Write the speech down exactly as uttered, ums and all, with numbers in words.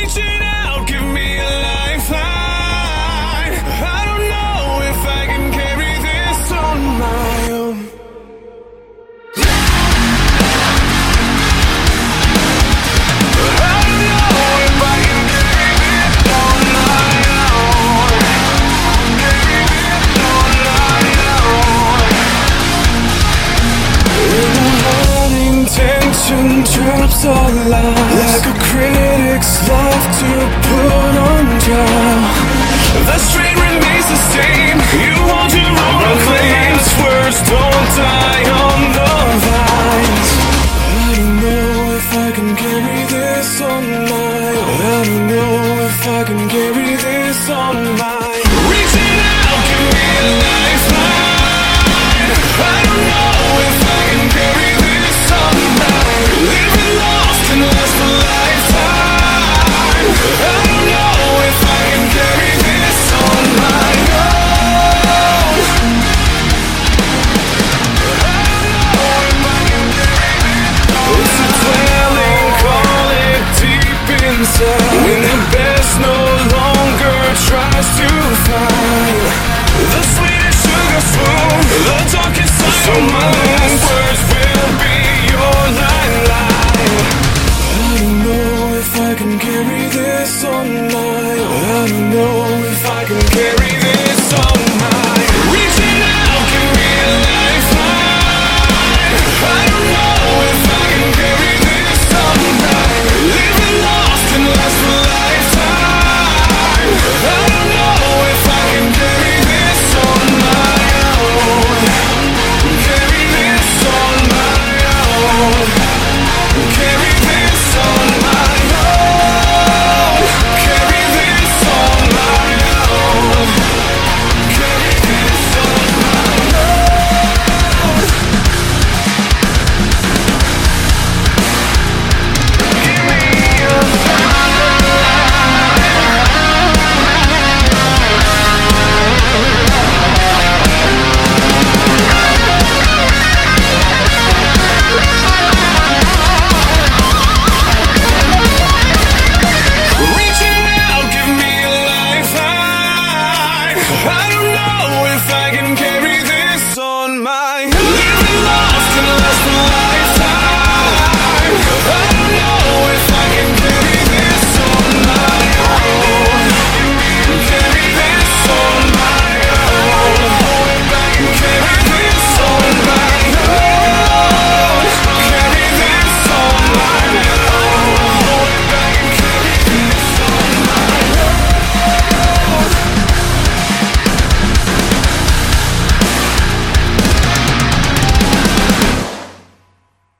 Reaching out, give me a lifeline. I don't know if I can carry this on my own. Drops all lies, like a critic's love to put on trial. The strain remains the same. You want your own claims. Words don't die on the vines. I don't know if I can carry this on my own. I don't know if I can carry this on my own. Reaching out, give me a lifeline. I don't know if I can carry this on my own. Living lost and lost a lifetime. I don't know if I can carry this on my own. I don't know if I can carry this on my own. It's a dwelling, call it deep inside. When the best no longer tries to find the sweetest sugar spoon, the darkest side of my last words will be your lifeline. I don't know if I can carry this on my own. I don't know if I can carry